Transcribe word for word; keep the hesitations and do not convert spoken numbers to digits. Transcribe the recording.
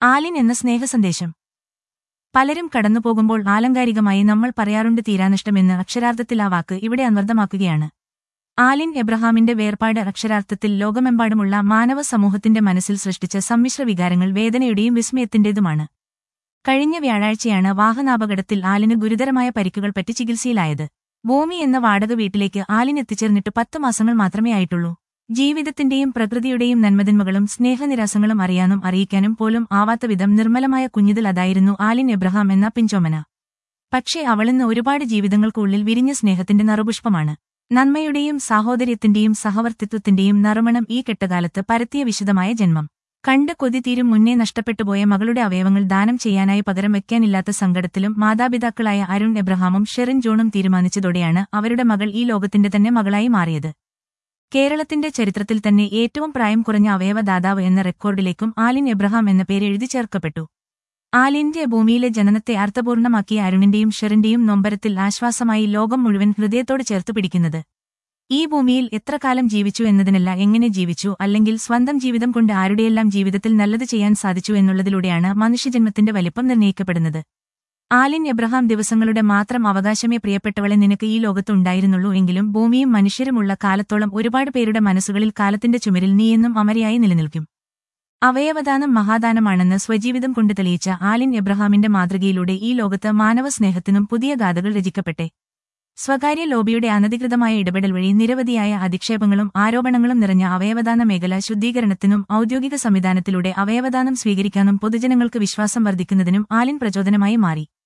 ആലിൻ എന്ന സ്നേഹസന്ദേശം. പലരും കടന്നുപോകുമ്പോൾ ആലങ്കാരികമായി നമ്മൾ പറയാറുണ്ട് തീരാനഷ്ടമെന്ന്. അക്ഷരാർത്ഥത്തിൽ ആ വാക്ക് ഇവിടെ അന്വർത്ഥമാക്കുകയാണ്. ആലിൻ എബ്രഹാമിന്റെ വേർപാട് അക്ഷരാർത്ഥത്തിൽ ലോകമെമ്പാടുമുള്ള മാനവ സമൂഹത്തിന്റെ മനസ്സിൽ സൃഷ്ടിച്ച സമ്മിശ്ര വികാരങ്ങൾ വേദനയുടെയും വിസ്മയത്തിന്റേതുമാണ്. കഴിഞ്ഞ വ്യാഴാഴ്ചയാണ് വാഹനാപകടത്തിൽ ആലിന് ഗുരുതരമായ പരിക്കുകൾ പറ്റി ചികിത്സയിലായത്. ഭൂമി എന്ന വാടക വീട്ടിലേക്ക് ആലിൻ എത്തിച്ചേർന്നിട്ട് പത്ത് മാസങ്ങൾ മാത്രമേ ആയിട്ടുള്ളൂ. ജീവിതത്തിന്റെയും പ്രകൃതിയുടെയും നന്മതിന്മകളും സ്നേഹനിരാസങ്ങളും അറിയാനും അറിയിക്കാനും പോലും ആവാത്ത വിധം നിർമ്മലമായ കുഞ്ഞിതിൽ അതായിരുന്നു ആലിൻ എബ്രഹാം എന്ന പിഞ്ചോമന. പക്ഷേ അവളിന്ന് ഒരുപാട് ജീവിതങ്ങൾക്കുള്ളിൽ വിരിഞ്ഞ സ്നേഹത്തിന്റെ നറുപുഷ്പമാണ്. നന്മയുടെയും സാഹോദര്യത്തിന്റെയും സഹവർത്തിത്വത്തിന്റെയും നറുമണം ഈ കെട്ടകാലത്ത് പരത്തിയ വിശദമായ ജന്മം. കണ്ട് കൊതി തീരും മുന്നേ നഷ്ടപ്പെട്ടുപോയ മകളുടെ അവയവങ്ങൾ ദാനം ചെയ്യാനായി പകരം വയ്ക്കാനില്ലാത്ത സങ്കടത്തിലും മാതാപിതാക്കളായ അരുൺ എബ്രഹാമും ഷെറിൻ ജോണും തീരുമാനിച്ചതോടെയാണ് അവരുടെ മകൾ ഈ ലോകത്തിന്റെ തന്നെ മകളായി മാറിയത്. കേരളത്തിന്റെ ചരിത്രത്തിൽ തന്നെ ഏറ്റവും പ്രായം കുറഞ്ഞ അവയവദാതാവ് എന്ന റെക്കോർഡിലേക്കും ആലിൻ എബ്രഹാം എന്ന പേര് എഴുതി ചേർക്കപ്പെട്ടു. ആലിന്റെ ഭൂമിയിലെ ജനനത്തെ അർത്ഥപൂർണമാക്കിയ അരുണിന്റെയും ഷെറിന്റെയും നൊമ്പരത്തിൽ ആശ്വാസമായി ലോകം മുഴുവൻ ഹൃദയത്തോട് ചേർത്തു പിടിക്കുന്നത്. ഈ ഭൂമിയിൽ എത്ര കാലം ജീവിച്ചു എന്നതിനല്ല, എങ്ങനെ ജീവിച്ചു, അല്ലെങ്കിൽ സ്വന്തം ജീവിതം കൊണ്ട് ആരുടെയെല്ലാം ജീവിതത്തിൽ നല്ലത് ചെയ്യാൻ സാധിച്ചു എന്നുള്ളതിലൂടെയാണ് മനുഷ്യജന്മത്തിന്റെ വലിപ്പം നിർണ്ണയിക്കപ്പെടുന്നത്. ആലിൻ എബ്രഹാം ദിവസങ്ങളുടെ മാത്രം അവകാശമേ പ്രിയപ്പെട്ടവളെ നിനക്ക് ഈ ലോകത്തുണ്ടായിരുന്നുള്ളൂ എങ്കിലും ഭൂമിയും മനുഷ്യരുമുള്ള കാലത്തോളം ഒരുപാട് പേരുടെ മനസ്സുകളിൽ കാലത്തിന്റെ ചുമരിൽ നീയെന്നും അമരയായി നിലനിൽക്കും. അവയവദാനം മഹാദാനമാണെന്ന് സ്വജീവിതം കൊണ്ട് തെളിയിച്ച ആലിൻ എബ്രഹാമിന്റെ മാതൃകയിലൂടെ ഈ ലോകത്ത് മാനവ സ്നേഹത്തിനും പുതിയ ഗാഥകൾ രചിക്കപ്പെട്ടെ. സ്വകാര്യ ലോബിയുടെ അനധികൃതമായ ഇടപെടൽ വഴി നിരവധിയായ അധിക്ഷേപങ്ങളും ആരോപണങ്ങളും നിറഞ്ഞ അവയവദാന മേഖല ശുദ്ധീകരണത്തിനും ഔദ്യോഗിക സംവിധാനത്തിലൂടെ അവയവദാനം സ്വീകരിക്കാനും പൊതുജനങ്ങൾക്ക് വിശ്വാസം വർദ്ധിക്കുന്നതിനും ആലിൻ പ്രചോദനമായി മാറി.